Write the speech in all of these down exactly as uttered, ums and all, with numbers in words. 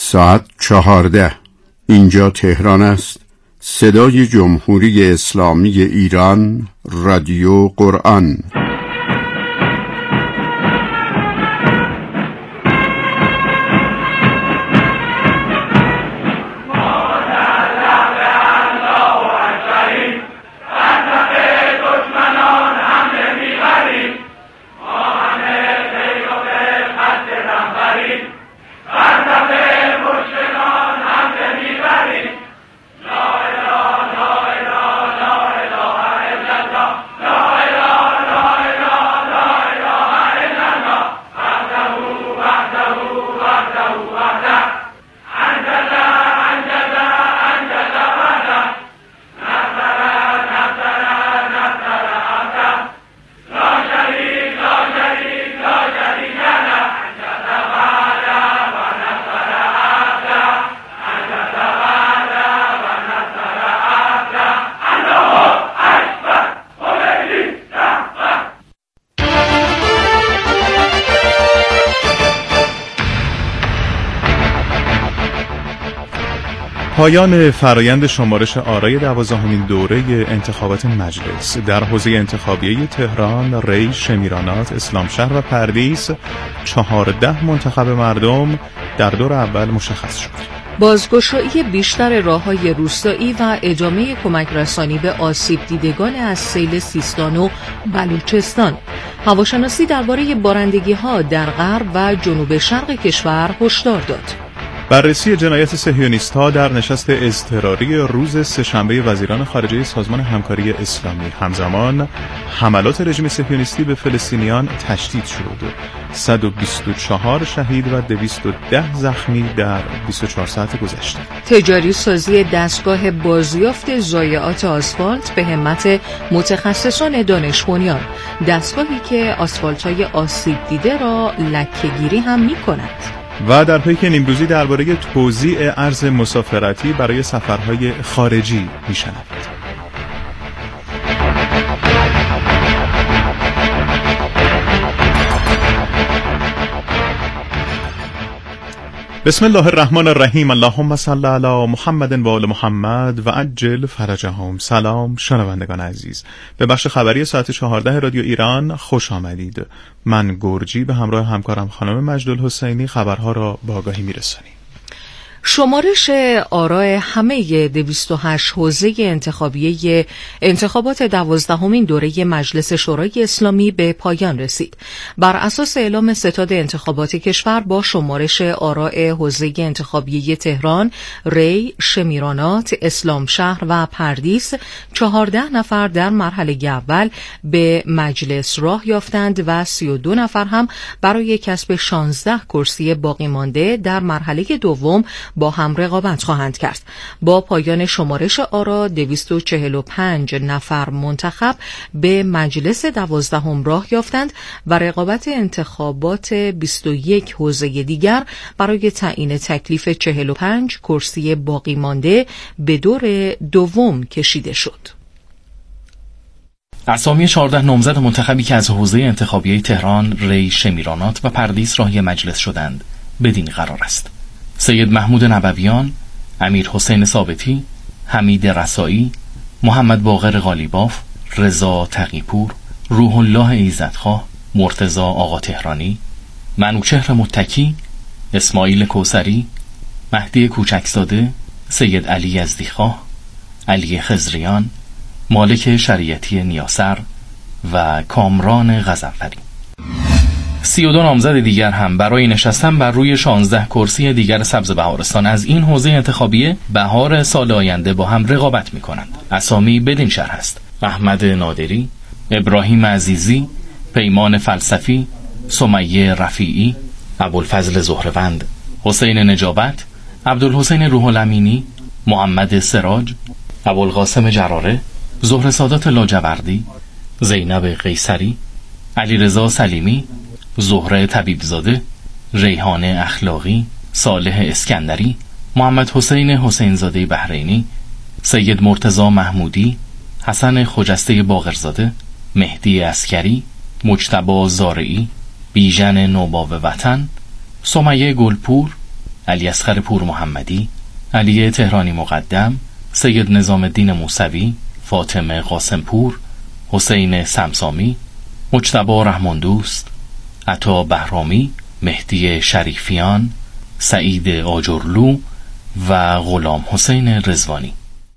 ساعت چهارده. اینجا تهران است. صدای جمهوری اسلامی ایران، رادیو قرآن. پایان فرایند شمارش آرای دوازدهمین دوره انتخابات مجلس در حوزه انتخابیه تهران، ری، شمیرانات، اسلامشهر و پردیس، چهارده منتخب مردم در دور اول مشخص شد. بازگشایی بیشتر راه‌های روستایی و ادامه کمک رسانی به آسیب دیدگان از سیل سیستان و بلوچستان. هواشناسی درباره بارندگی‌ها در غرب و جنوب شرق کشور هشدار داد. بررسی جنایت صهیونیست‌ها در نشست اضطراری روز سه‌شنبه وزیران خارجه سازمان همکاری اسلامی. همزمان حملات رژیم صهیونیستی به فلسطینیان تشدید شد. صد و بیست و چهار شهید و دویست و ده زخمی در بیست و چهار ساعت گذشته. تجاری سازی دستگاه بازیافت ضایعات آسفالت به همت متخصصان دانش بنیان. دستگاهی که آسفالت‌های آسیب دیده را لکه‌گیری هم می‌کند. و در پیک نیمروزی درباره توزیع ارز مسافرتی برای سفرهای خارجی میشنوید. بسم الله الرحمن الرحیم. اللهم صل علی محمد و آل محمد و عجل فرجهم. سلام شنوندگان عزیز، به بخش خبری ساعت چهارده رادیو ایران خوش آمدید. من گرجی به همراه همکارم خانم مجدالحسینی خبرها را با آگاهی میرسانیم. شمارش آرای همه دویست و هشت حوزه انتخابیه انتخابات دوازدهمین دوره مجلس شورای اسلامی به پایان رسید. بر اساس اعلام ستاد انتخابات کشور با شمارش آرای حوزه انتخابیه تهران، ری، شمیرانات، اسلامشهر و پردیس، چهارده نفر در مرحله اول به مجلس راه یافتند و سی و دو نفر هم برای کسب شانزده کرسی باقی مانده در مرحله دوم با هم رقابت خواهند کرد. با پایان شمارش آرا دویست و چهل و پنج نفر منتخب به مجلس دوازدهم راه یافتند و رقابت انتخابات بیست و یک حوزه دیگر برای تعیین تکلیف چهل و پنج کرسی باقی مانده به دور دوم کشیده شد. اسامی چهارده نامزد منتخبی که از حوزه انتخابیه تهران، ری، شمیرانات و پردیس راهی مجلس شدند بدین قرار است: سید محمود نبویان، امیر حسین ثابتی، حمید رسایی، محمد باقر غالیباف، رضا تقی‌پور، روح الله ایزدخواه، مرتضی آقا تهرانی، منوچهر متکی، اسماعیل کوثری، مهدی کوچکزاده، سید علی یزدیخواه، علی خضریان، مالک شریعتی نیاسر و کامران غضنفری. سی و دو نامزد دیگر هم برای نشستن بر روی شانزده کرسی دیگر سبز بهارستان از این حوزه انتخابیه بهار سال آینده با هم رقابت می کنند. اسامی بدین شرح است: احمد نادری، ابراهیم عزیزی، پیمان فلسفی، سمیه رفیعی، ابوالفضل زهروند، حسین نجابت، عبدالحسین روح الامینی، محمد سراج، ابوالقاسم جراره، زهره سادات لاجوردی، زینب قیصری، علیرضا سلیمی، زهره طبیبزاده، ریحانه اخلاقی، صالح اسکندری، محمد حسین حسینزاده بحرینی، سید مرتضی محمودی، حسن خجسته باقرزاده، مهدی عسکری، مجتبی زارعی، بیژن نوباوه وطن، سمیه گلپور، علی اصغر پور محمدی، علی تهرانی مقدم، سید نظام الدین موسوی، فاطمه قاسمپور، حسین سمسامی، مجتبی رحماندوست، عطا بهرامی، مهدی شریفیان، سعید آجرلو و غلام حسین رضوانی.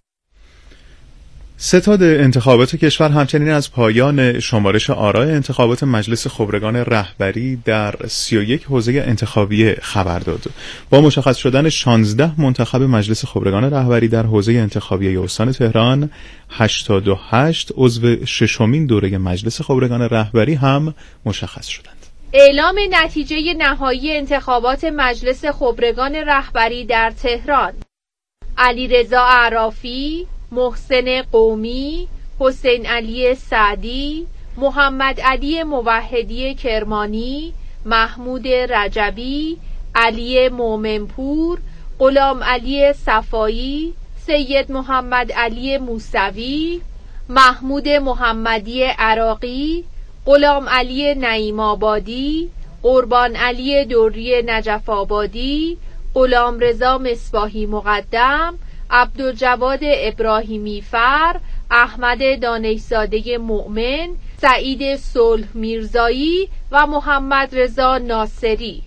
ستاد انتخابات کشور همچنین از پایان شمارش آرای انتخابات مجلس خبرگان رهبری در سی و یک حوزه انتخابی خبر داد. با مشخص شدن شانزده منتخب مجلس خبرگان رهبری در حوزه انتخابی استان تهران، هشتاد و هشت عضو ششمین دوره مجلس خبرگان رهبری هم مشخص شدند. اعلام نتیجه نهایی انتخابات مجلس خبرگان رهبری در تهران: علیرضا اعرافی، محسن قومی، حسین علی سعدی، محمد علی موحدی کرمانی، محمود رجبی، علی مومنپور، غلام علی صفایی، سید محمد علی موسوی، محمود محمدی عراقی، غلام علی نعیم آبادی، قربان علی دوری نجف آبادی، غلام رضا مصباحی مقدم، عبدالجواد ابراهیمی فر، احمد دانشزاده مؤمن، سعید صلح میرزایی و محمد رضا ناصری.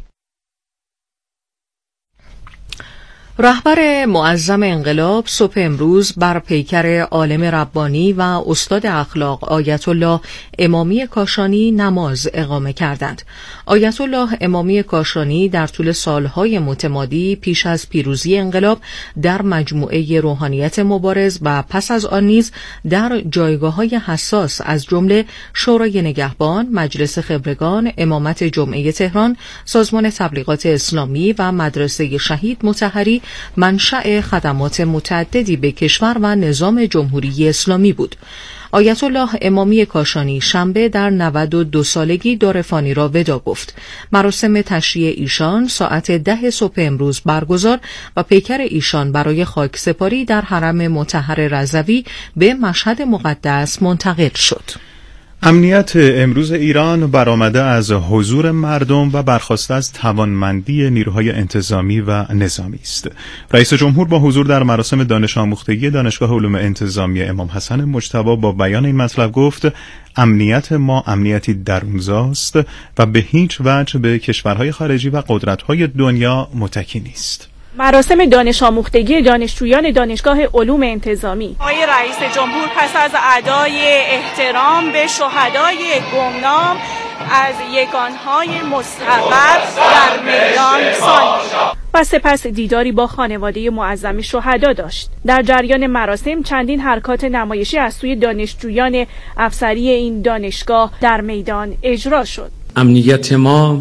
رهبر معظم انقلاب صبح امروز بر پیکر عالم ربانی و استاد اخلاق آیت الله امامی کاشانی نماز اقامه کردند. آیت الله امامی کاشانی در طول سالهای متمادی پیش از پیروزی انقلاب در مجموعه روحانیت مبارز و پس از آن نیز در جایگاه‌های حساس از جمله شورای نگهبان، مجلس خبرگان، امامت جمعه تهران، سازمان تبلیغات اسلامی و مدرسه شهید مطهری منشأ خدمات متعددی به کشور و نظام جمهوری اسلامی بود. آیت الله امامی کاشانی شنبه در نود و دو سالگی دار فانی را ودا گفت. مراسم تشییع ایشان ساعت ده صبح امروز برگزار و پیکر ایشان برای خاکسپاری در حرم مطهر رضوی به مشهد مقدس منتقل شد. امنیت امروز ایران برآمده از حضور مردم و برخاسته از توانمندی نیروهای انتظامی و نظامی است. رئیس جمهور با حضور در مراسم دانش آموختگی دانشگاه علوم انتظامی امام حسن مجتبی با بیان این مطلب گفت: امنیت ما امنیتی درونزاست و به هیچ وجه به کشورهای خارجی و قدرت‌های دنیا متکی نیست. مراسم دانش آموختگی دانشجویان دانشگاه علوم انتظامی. آقای رئیس جمهور پس از ادای احترام به شهدای گمنام از یگانهای مستقر در میدان سان و سپس دیداری با خانواده معظم شهدا داشت. در جریان مراسم چندین حرکات نمایشی از سوی دانشجویان افسری این دانشگاه در میدان اجرا شد. امنیت ما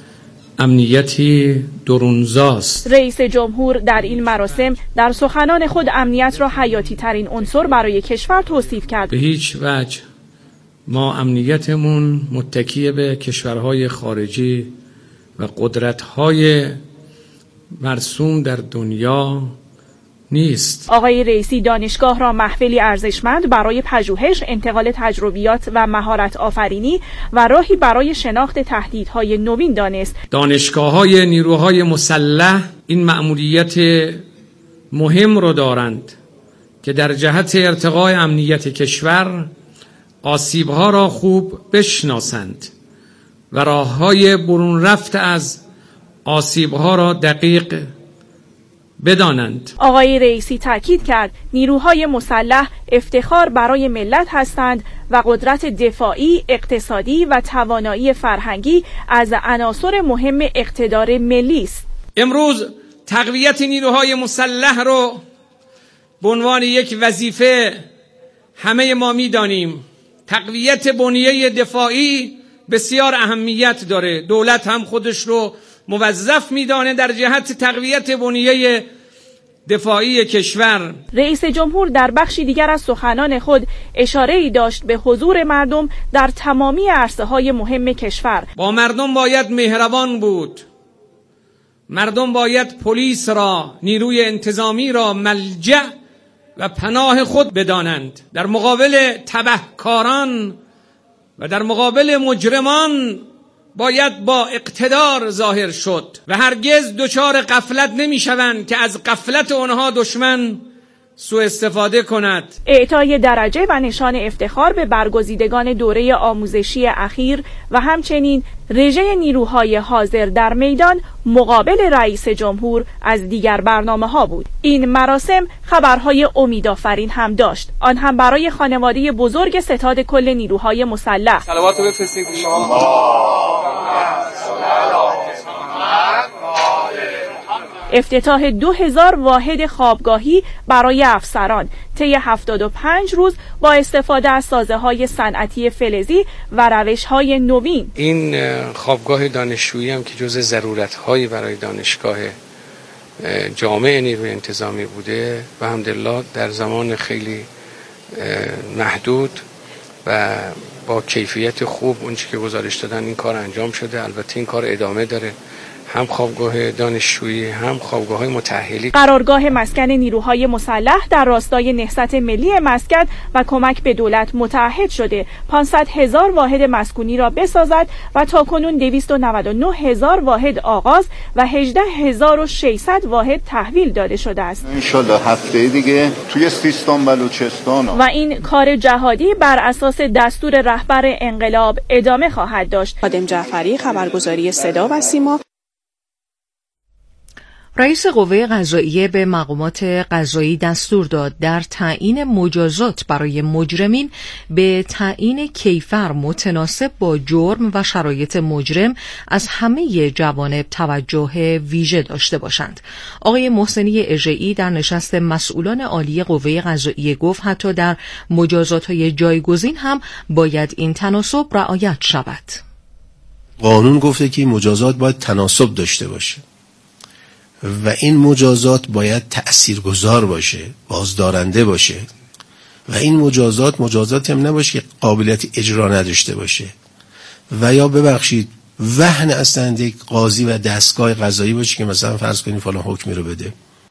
امنیتی درونزاست. رئیس جمهور در این مراسم در سخنان خود امنیت را حیاتی ترین عنصر برای کشور توصیف کرد. به هیچ وجه ما امنیتمون متکی به کشورهای خارجی و قدرت‌های مرسوم در دنیا نیست. آقای رئیسی دانشگاه را محفلی ارزشمند برای پژوهش، انتقال تجربیات و مهارت آفرینی و راهی برای شناخت تهدیدهای نوین دانست. دانشگاه‌های نیروهای مسلح این مأموریت مهم را دارند که در جهت ارتقای امنیت کشور آسیب‌ها را خوب بشناسند و راه‌های برون رفت از آسیب‌ها را دقیق بدانند. آقای رئیسی تاکید کرد نیروهای مسلح افتخار برای ملت هستند و قدرت دفاعی، اقتصادی و توانایی فرهنگی از عناصر مهم اقتدار ملی است. امروز تقویت نیروهای مسلح رو به عنوان یک وظیفه همه ما می‌دانیم. تقویت بنیه دفاعی بسیار اهمیت داره. دولت هم خودش رو موظف میدانه در جهت تقویت بنیه دفاعی کشور. رئیس جمهور در بخشی دیگر از سخنان خود اشاره‌ای داشت به حضور مردم در تمامی عرصه‌های مهم کشور. با مردم باید مهربان بود. مردم باید پلیس را، نیروی انتظامی را ملجأ و پناه خود بدانند. در مقابل تبهکاران و در مقابل مجرمان باید با اقتدار ظاهر شد و هرگز دچار غفلت نمیشوند که از غفلت آنها دشمن سوء استفاده کند. اعطای درجه و نشان افتخار به برگزیدگان دوره آموزشی اخیر و همچنین رژه نیروهای حاضر در میدان مقابل رئیس جمهور از دیگر برنامه ها بود. این مراسم خبرهای امیدآفرین هم داشت، آن هم برای خانواده بزرگ ستاد کل نیروهای مسلح. صلوات بفرستید شما. افتتاح دو هزار واحد خوابگاهی برای افسران طی هفتاد و پنج روز با استفاده از سازه‌های صنعتی فلزی و روش‌های نوین. این خوابگاه دانشجویی هم که جزء ضرورت‌های برای دانشگاه جامع نیروی انتظامی بوده و الحمدلله در زمان خیلی محدود و با کیفیت خوب اونچه که گزارش دادن این کار انجام شده. البته این کار ادامه داره، هم خوابگاه دانشجویی هم خوابگاه‌های متأهلی. قرارگاه مسکن نیروهای مسلح در راستای نهضت ملی مسکن و کمک به دولت متعهد شده پانصد هزار واحد مسکونی را بسازد و تاکنون دویست و نود و نه هزار واحد آغاز و هجده هزار و ششصد واحد تحویل داده شده است. ان شاءالله هفته دیگه توی سیستان بلوچستان و این کار جهادی بر اساس دستور رهبر انقلاب ادامه خواهد داشت. خادم جعفری، خبرگزاری صدا و سیما. رئیس قوه قضاییه به مقامات قضایی دستور داد در تعیین مجازات برای مجرمین به تعیین کیفر متناسب با جرم و شرایط مجرم از همه جوانب توجه ویژه داشته باشند. آقای محسنی اژه‌ای در نشست مسئولان عالی قوه قضاییه گفت حتی در مجازات‌های جایگزین هم باید این تناسب رعایت شود. قانون گفته که مجازات باید تناسب داشته باشه و این مجازات باید تأثیرگذار باشه، بازدارنده باشه و این مجازات مجازاتی هم نباشه که قابلیت اجرا نداشته باشه و یا ببخشید وهن اصلا یک قاضی و دستگاه قضایی باشه که مثلا فرض کنید فلان حکمی رو بده.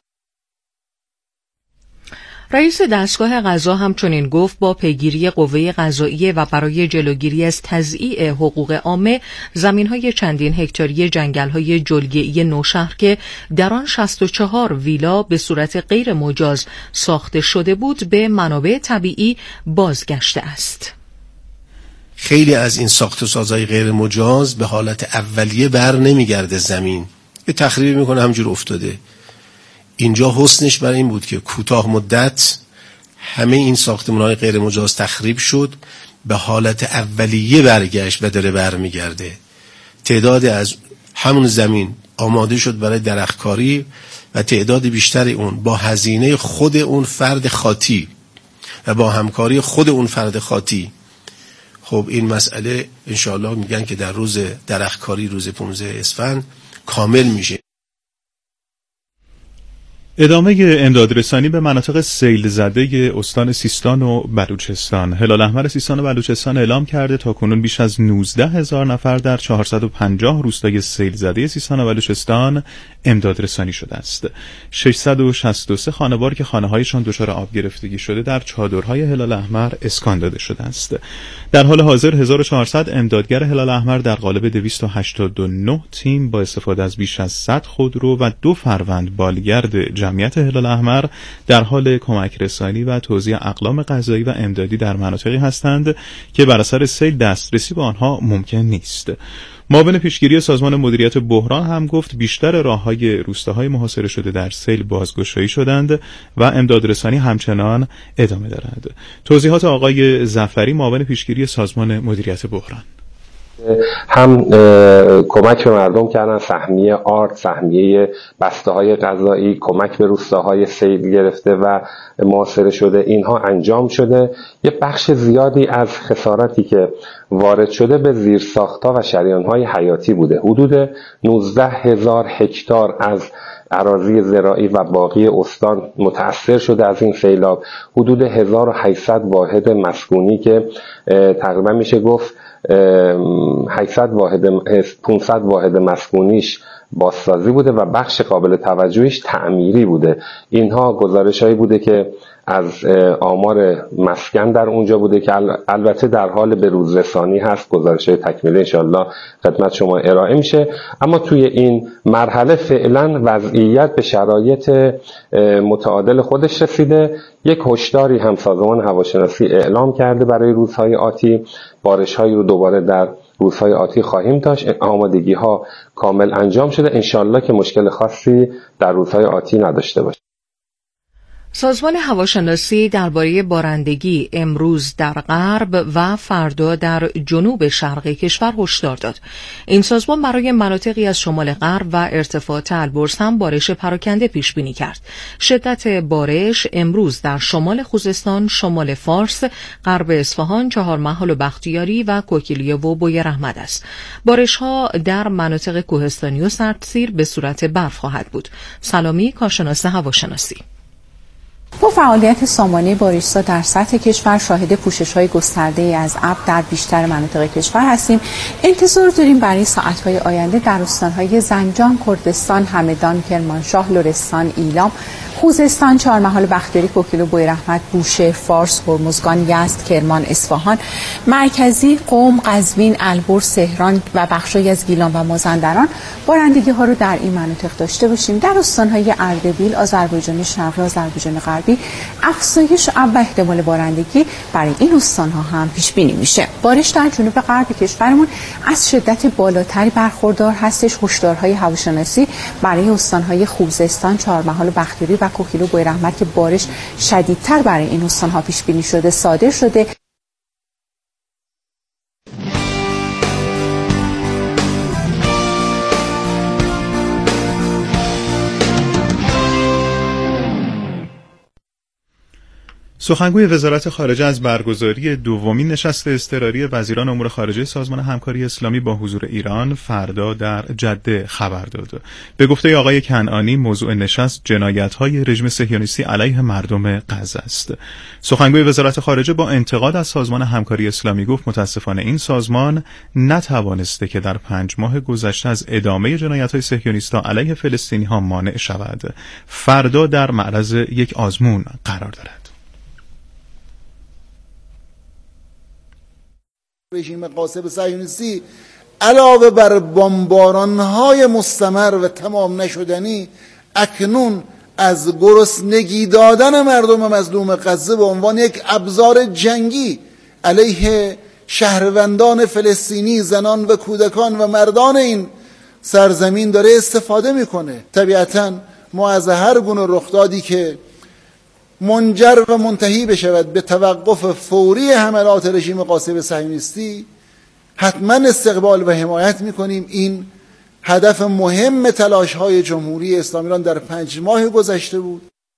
رئیس دستگاه قضا همچنین گفت با پیگیری قوه قضاییه و برای جلوگیری از تضییع حقوق عامه زمین‌های چندین هکتاری جنگل‌های جلگه‌ای نوشهر که در آن شصت و چهار ویلا به صورت غیر مجاز ساخته شده بود به منابع طبیعی بازگشته است. خیلی از این ساخت و سازهای غیر مجاز به حالت اولیه بر نمیگرده، زمین یه تخریبی میکنه همجور افتاده. اینجا حسنش برای این بود که کوتاه مدت همه این ساختمان‌های غیر مجاز تخریب شد، به حالت اولیه برگشت و داره برمیگرده. تعداد از همون زمین آماده شد برای درختکاری و تعداد بیشتر اون با هزینه خود اون فرد خاطی و با همکاری خود اون فرد خاطی. خب این مسئله انشاءالله میگن که در روز درختکاری روز پانزده اسفند کامل میشه. ادامه امدادرسانی به مناطق سیل زده استان سیستان و بلوچستان. هلال احمر سیستان و بلوچستان اعلام کرده تا کنون بیش از نوزده هزار نفر در چهارصد و پنجاه روستای سیل زده سیستان و بلوچستان امدادرسانی شده است. ششصد و شصت و سه خانوار که خانه‌هایشان دچار آب گرفتگی شده در چادرهای هلال احمر اسکان داده شده است. در حال حاضر هزار و چهارصد امدادگر هلال احمر در قالب دویست و هشتاد و نه تیم با استفاده از بیش از صد خودرو و دو فروند بالگرد جمعیت هلال احمر در حال کمک رسانی و توزیع اقلام غذایی و امدادی در مناطقی هستند که بر اثر سیل دسترسی به آنها ممکن نیست. معاون پیشگیری سازمان مدیریت بحران هم گفت بیشتر راه‌های روستاهای محاصره شده در سیل بازگشایی شدند و امدادرسانی همچنان ادامه دارد. توضیحات آقای ظفری معاون پیشگیری سازمان مدیریت بحران. هم کمک به مردم کردن، سهمیه آرد، سهمیه بسته های غذایی، کمک به روستاهای سیل گرفته و محاصره شده، اینها انجام شده. یه بخش زیادی از خسارتی که وارد شده به زیرساخت‌ها و شریان‌های حیاتی بوده. حدود نوزده هزار هکتار از اراضی زراعی و باقی استان متأثر شده از این سیلاب. حدود هزار و هشتصد واحد مسکونی که تقریبا میشه گفت هشتصد واحد پانصد واحد مسکونیش بازسازی بوده و بخش قابل توجهش تعمیری بوده. اینها گزارش‌هایی بوده که از آمار مسکن در اونجا بوده که البته در حال به روز رسانی هست، گزارش تکمیلی انشالله خدمت شما ارائه میشه. اما توی این مرحله فعلا وضعیت به شرایط متعادل خودش رسیده. یک هشداری هم سازمان هواشناسی اعلام کرده برای روزهای آتی. بارش‌هایی رو دوباره در روزهای آتی خواهیم داشت. آمادگی ها کامل انجام شده، انشالله که مشکل خاصی در روزهای آتی نداشته باشه. سازمان هواشناسی درباره بارندگی امروز در غرب و فردا در جنوب شرق کشور هشدار داد. این سازمان برای مناطقی از شمال غرب و ارتفاع البرز هم بارش پراکنده پیش بینی کرد. شدت بارش امروز در شمال خوزستان، شمال فارس، غرب اصفهان، چهارمحال و بختیاری و کوکیلیه و بوی رحمت است. بارش ها در مناطق کوهستانی و سردسیر به صورت برف خواهد بود. سلامی، کارشناس هواشناسی: با فعالیت سامانه بارش‌زا در سطح کشور شاهد پوشش‌های گسترده‌ای از ابر در بیشتر مناطق کشور هستیم. انتظار داریم برای ساعت‌های آینده در استان‌های زنجان، کردستان، همدان، کرمانشاه، لرستان، ایلام، خوزستان، چهارمحال، بختیاری، کوکیلو، بوی رحمت، بوشهر، فارس، هرمزگان، یزد، کرمان، اصفهان، مرکزی، قم، قزوین، البرز، تهران و بخشی از گیلان و مازندران بارندگی‌ها رو در این مناطق داشته باشیم. در استان‌های اردبیل، آذربایجان شرقی، آذربایجان غربی افزایش اب و احتمال بارندگی برای این استان‌ها هم پیش بینی میشه. بارش در جنوب غرب کشورمون از شدت بالاتری برخوردار هستش. هشدارهای هواشناسی برای استان‌های خوزستان، چهارمحال، بختیاری و کوکیلو، بوی رحمت که بارش شدیدتر برای این استان‌ها پیش بینی شده صادر شده. سخنگوی وزارت خارجه از برگزاری دومین نشست اضطراری وزیران امور خارجه سازمان همکاری اسلامی با حضور ایران فردا در جده خبر داد. به گفته آقای کنعانی موضوع نشست جنایت‌های رژیم صهیونیستی علیه مردم غزه است. سخنگوی وزارت خارجه با انتقاد از سازمان همکاری اسلامی گفت متاسفانه این سازمان نتوانسته که در پنج ماه گذشته از ادامه جنایت‌های صهیونیست‌ها علیه فلسطینی‌ها مانع شود. فردا در معرض یک آزمون قرار دارد. رژیم غاصب صهیونیستی علاوه بر بمباران‌های مستمر و تمام نشدنی اکنون از گرسنگی دادن مردم مظلوم غزه به عنوان یک ابزار جنگی علیه شهروندان فلسطینی، زنان و کودکان و مردان این سرزمین داره استفاده میکنه. طبیعتاً ما از هر گونه رخدادی که منجر و منتهی بشود به توقف فوری حملات رژیم غاصب صهیونیستی حتما استقبال و حمایت میکنیم. این هدف مهم تلاش‌های جمهوری اسلامی ایران در پنج ماه گذشته بود.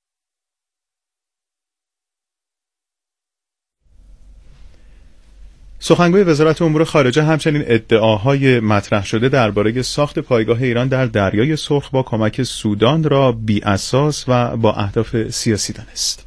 سخنگوی وزارت امور خارجه همچنین ادعاهای مطرح شده درباره ساخت پایگاه ایران در دریای سرخ با کمک سودان را بی اساس و با اهداف سیاسی دانست.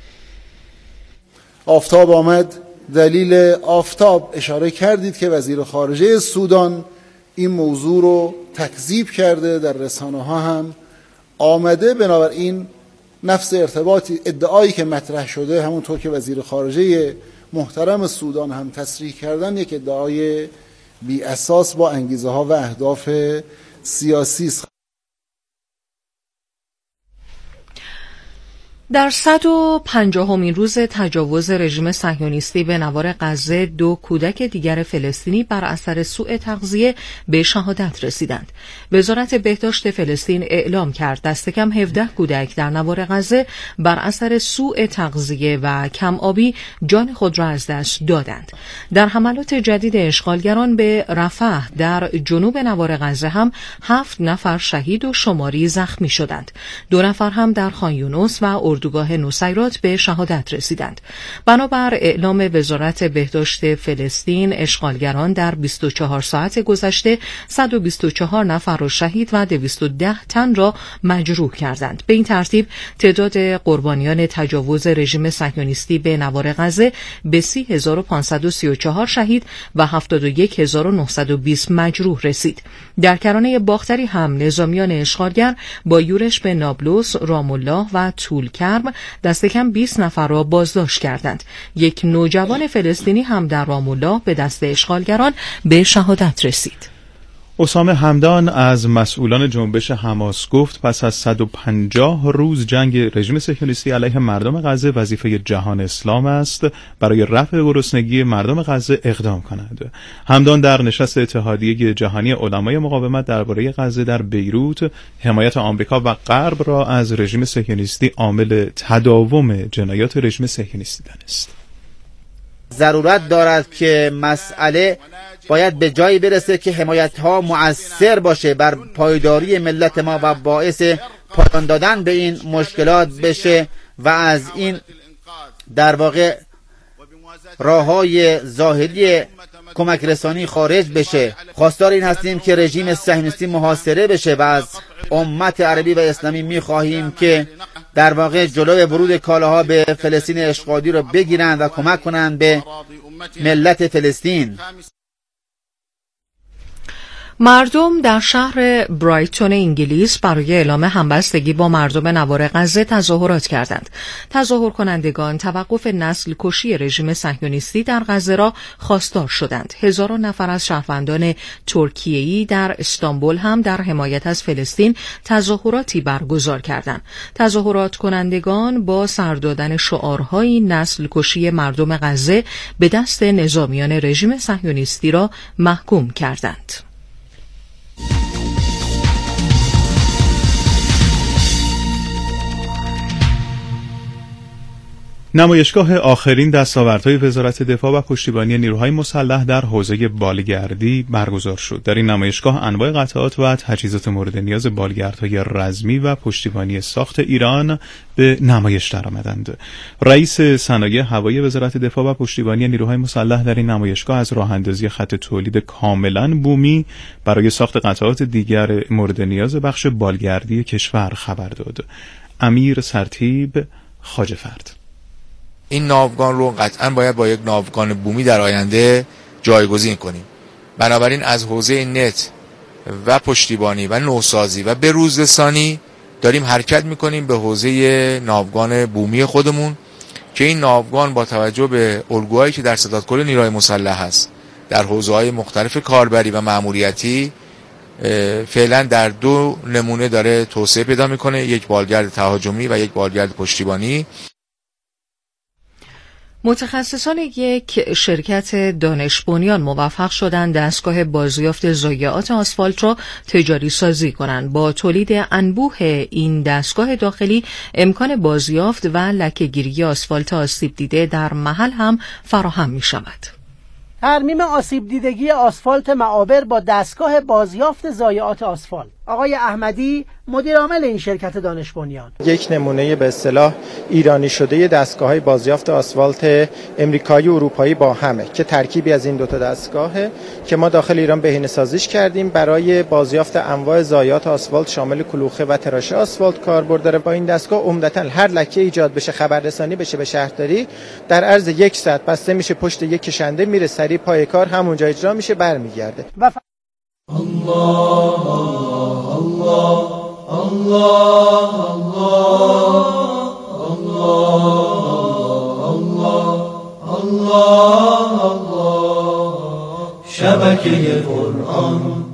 آفتاب آمد، دلیل آفتاب اشاره کردید که وزیر خارجه سودان این موضوع رو تکذیب کرده، در رسانه ها هم آمده. بنابراین نفس ارتباطی ادعایی که مطرح شده همونطور که وزیر خارجه محترم سودان هم تصریح کردن یک ادعای بی اساس با انگیزه ها و اهداف سیاسی است. در صد و پنجاهمین روز تجاوز رژیم صهیونیستی به نوار غزه دو کودک دیگر فلسطینی بر اثر سوء تغذیه به شهادت رسیدند. وزارت بهداشت فلسطین اعلام کرد دست کم هفده کودک در نوار غزه بر اثر سوء تغذیه و کم آبی جان خود را از دست دادند. در حملات جدید اشغالگران به رفح در جنوب نوار غزه هم هفت نفر شهید و شماری زخمی شدند. دو نفر هم در خان یونس و اردوگاه نصیرات به شهادت رسیدند. بنابر اعلام وزارت بهداشت فلسطین اشغالگران در بیست و چهار ساعت گذشته صد و بیست و چهار نفر را شهید و دویست و ده تن را مجروح کردند. به این ترتیب تعداد قربانیان تجاوز رژیم صهیونیستی به نوار غزه به سی هزار و پانصد و سی و چهار شهید و هفتاد و یک هزار و نهصد و بیست مجروح رسید. در کرانه باختری هم نظامیان اشغالگر با یورش به نابلس، رام الله و طولکرد شرم دست کم بیست نفر را بازداشت کردند. یک نوجوان فلسطینی هم در رام الله به دست اشغالگران به شهادت رسید. اسامه همدان از مسئولان جنبش حماس گفت پس از صد و پنجاه روز جنگ رژیم صهیونیستی علیه مردم غزه وظیفه جهان اسلام است برای رفع گرسنگی مردم غزه اقدام کند. همدان در نشست اتحادیه جهانی علمای مقاومت درباره غزه در بیروت حمایت آمریکا و غرب را از رژیم صهیونیستی عامل تداوم جنایات رژیم صهیونیستی دانست. ضرورت دارد که مسئله باید به جایی برسه که حمایت ها مؤثر باشه بر پایداری ملت ما و باعث پایان دادن به این مشکلات بشه و از این در واقع راه های ظاهری کمک رسانی خارج بشه. خواستار این هستیم که رژیم صهیونیستی محاصره بشه و از امت عربی و اسلامی میخواهیم که در واقع جلوی ورود کالاها به فلسطین اشغالی رو بگیرند و کمک کنند به ملت فلسطین. مردم در شهر برایتون انگلیس برای اعلام همبستگی با مردم نوار غزه تظاهرات کردند. تظاهر کنندگان توقف نسل کشی رژیم صهیونیستی در غزه را خواستار شدند. هزاران نفر از شهروندان ترکیه‌ای در استانبول هم در حمایت از فلسطین تظاهراتی برگزار کردند. تظاهرات کنندگان با سر دادن شعارهای نسل کشی مردم غزه به دست نظامیان رژیم صهیونیستی را محکوم کردند. نمایشگاه آخرین دستاوردهای وزارت دفاع و پشتیبانی نیروهای مسلح در حوزه بالگردی برگزار شد. در این نمایشگاه انواع قطعات و تجهیزات مورد نیاز بالگردهای رزمی و پشتیبانی ساخت ایران به نمایش درآمدند. رئیس صنایع هوایی وزارت دفاع و پشتیبانی نیروهای مسلح در این نمایشگاه از راه‌اندازی خط تولید کاملاً بومی برای ساخت قطعات دیگر مورد نیاز بخش بالگردی کشور خبر داد. امیر سرتیب خواجه‌فرد: این ناوگان رو قطعاً باید با یک ناوگان بومی در آینده جایگزین کنیم. بنابراین از حوزه نت و پشتیبانی و نوسازی و بروزرسانی داریم حرکت میکنیم به حوزه ناوگان بومی خودمون که این ناوگان با توجه به الگوهایی که در ستادکل نیروهای مسلح هست در حوزه‌های مختلف کاربری و مأموریتی فعلا در دو نمونه داره توسعه پیدا میکنه، یک بالگرد تهاجمی و یک بالگرد پشتیبانی. متخصصان یک شرکت دانش بنیان موفق شدند دستگاه بازیافت ضایعات آسفالت را تجاری سازی کنند. با تولید انبوه این دستگاه داخلی امکان بازیافت و لکه‌گیری آسفالت آسیب دیده در محل هم فراهم می شود. ترمیم آسیب دیدگی آسفالت معابر با دستگاه بازیافت ضایعات آسفالت. آقای احمدی مدیر عامل این شرکت دانش بنیان: یک نمونه به اصطلاح ایرانی شده دستگاه‌های بازیافت آسفالت امریکایی و اروپایی با همه که ترکیبی از این دو تا دستگاهه که ما داخل ایران بهینه‌سازیش کردیم برای بازیافت انواع ضایعات آسفالت شامل کلوخه و تراشه آسفالت کاربرد داره. با این دستگاه عمدتاً هر لکه ایجاد بشه خبررسانی بشه به شهرداری، در عرض یک ساعت بسته میشه پشت یک کشنده، میره سریع پای کار همونجا اجرا میشه برمیگرده. و ف... الله الله الله الله الله الله الله شبکه قرآن.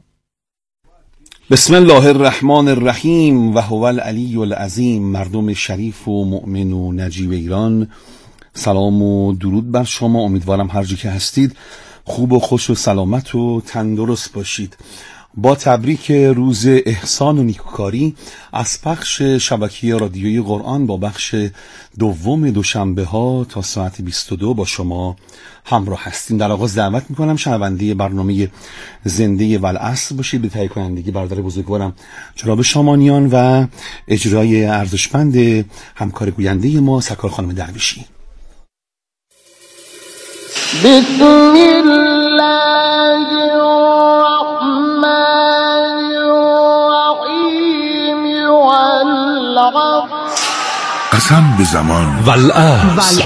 بسم الله الرحمن الرحیم و هو العلی العظیم. مردم شریف و مؤمن و نجیب ایران، سلام و درود بر شما. امیدوارم هر جا که هستید خوب و خوش و سلامت و تندرست باشید. با تبریک روز احسان و نیکوکاری از پخش شبکه رادیویی قرآن با بخش دوم دوشنبه ها تا ساعت بیست و دو با شما همراه هستیم. در آغاز دعوت میکنم شنونده برنامه زنده والعصر باشید به تهیه کنندگی برادر بزرگوارم جناب شامانیان و اجرای ارزشمند همکار گوینده ما سرکار خانم درویشی. بسم الله الرحمن الرحیم والعصر. قسم به زمان والعصر.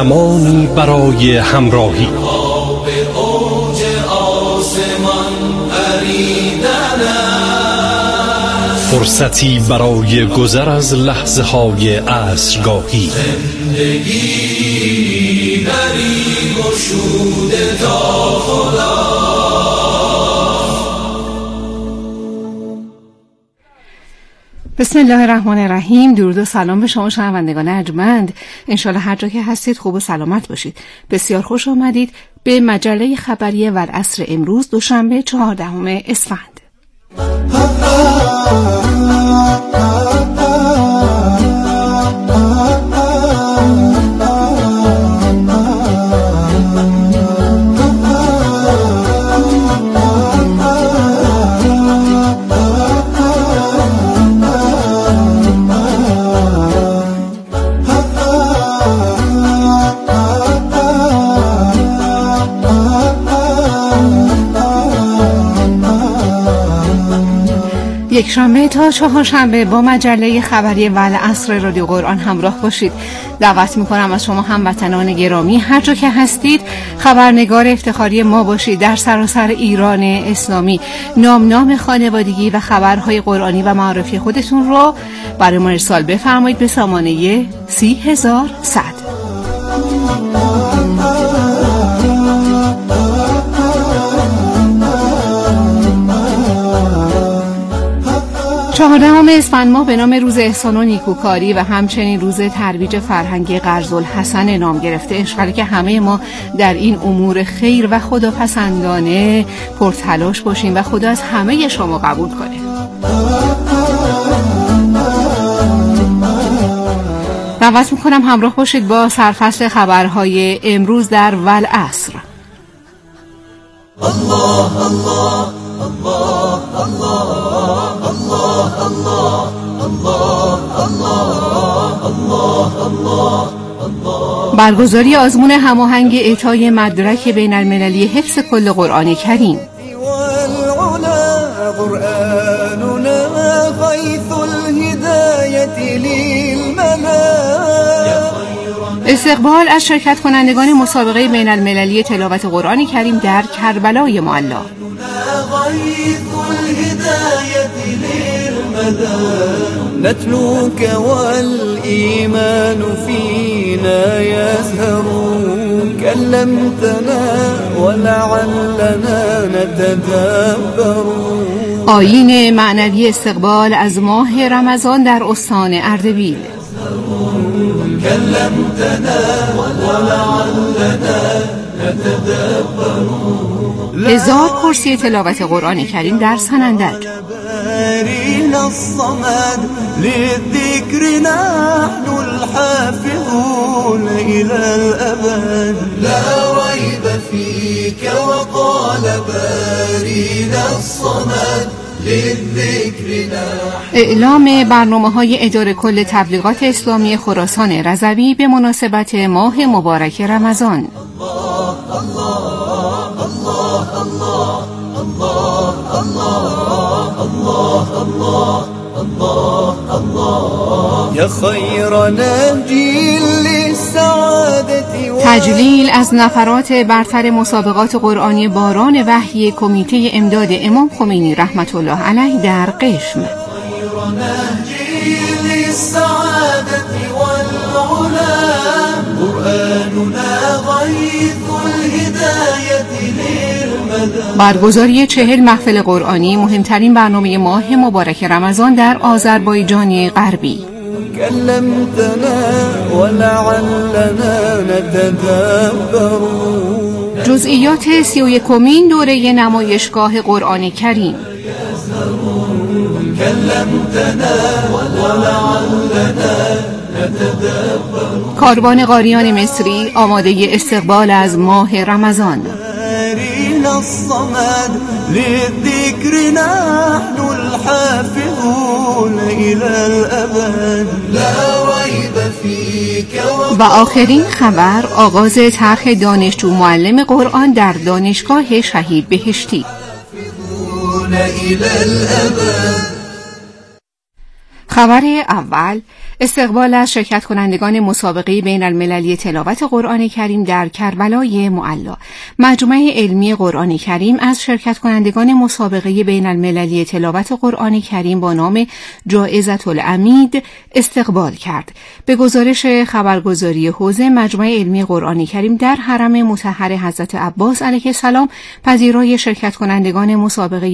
زمانی برای همراهی به اوج آسمان فرصتی برای گذر از لحظه های عصرگاهی. زندگی دری گشوده تا خدا. بسم الله الرحمن الرحیم. درود و سلام به شما شنوندگان ارجمند. انشالله هر جا که هستید خوب و سلامت باشید. بسیار خوش آمدید به مجله خبری والعصر امروز دوشنبه چهاردهم اسفند. یک شنبه تا چهارشنبه با مجله خبری والعصر رادیو قرآن همراه باشید. دعوت میکنم از شما هموطنان گرامی هر جا که هستید خبرنگار افتخاری ما باشید. در سراسر ایران اسلامی نام نام خانوادگی و خبرهای قرآنی و معرفی خودتون رو برای ما ارسال بفرمایید به سامانه سی هزار صد. چهاردهم اسفند ماه به نام روز احسان و نیکوکاری و همچنین روز ترویج فرهنگ قرض‌الحسن نام گرفته. انشاءالله که همه ما در این امور خیر و خداپسندانه پرتلاش باشیم و خدا از همه شما قبول کنه. دعوت میکنم همراه باشید با سرفصل خبرهای امروز در والعصر. الله الله الله الله الله الله الله الله الله. برگزاری آزمون هماهنگ اعطای مدرک بین المللی حفظ کل قرآن کریم. استقبال از شرکت کنندگان مسابقه بین المللی تلاوت قرآن کریم در کربلای معلی. نتلوك والإيمان فينا يزهر كلمتنا ولعلنا نتدبر. آیین معنوی استقبال از ماه رمضان در استان اردبیل. كلمتنا ولعلنا نتدبر. هزار کرسی تلاوت قرآن کریم در سنندج. الصمد للذكر نحن الحافظون إلى الأبد. لا ريب فيك وقال بارينا الصمد للذكر نحن. اعلام برنامه‌های اداره کل تبلیغات اسلامی خراسان رضوی به مناسبت ماه مبارک رمضان. الله الله الله الله الله الله الله الله يا خير نجيل للسعادة. تجلیل از نفرات برتر مسابقات قرآنی باران وحی کمیته امداد امام خمینی رحمت الله علیه در قشم. برگزاری چهل محفل قرآنی مهمترین برنامه ماه مبارک رمضان در آذربایجان غربی. جزئیات سی و یکمین دوره نمایشگاه قرآن کریم. کاروان قاریان مصری آماده استقبال از ماه رمضان. الصمد للذكر نحن الحافظون إلى الأبد. لا ريب فيك. و آخرین خبر آغاز طرح دانشجو معلم قرآن در دانشگاه شهید بهشتی. خبر اول استقبال از شرکت کنندگان مسابقه بین المللی تلاوت قرآن کریم در کربلای معلا. مجمع علمی قرآن کریم از شرکت کنندگان مسابقه بین المللی تلاوت قرآن کریم با نام جائزة العمید استقبال کرد. به گزارش خبرگزاری حوزه، مجمع علمی قرآن کریم در حرم مطهر حضرت عباس علیه السلام پذیرای شرکت کنندگان مسابقه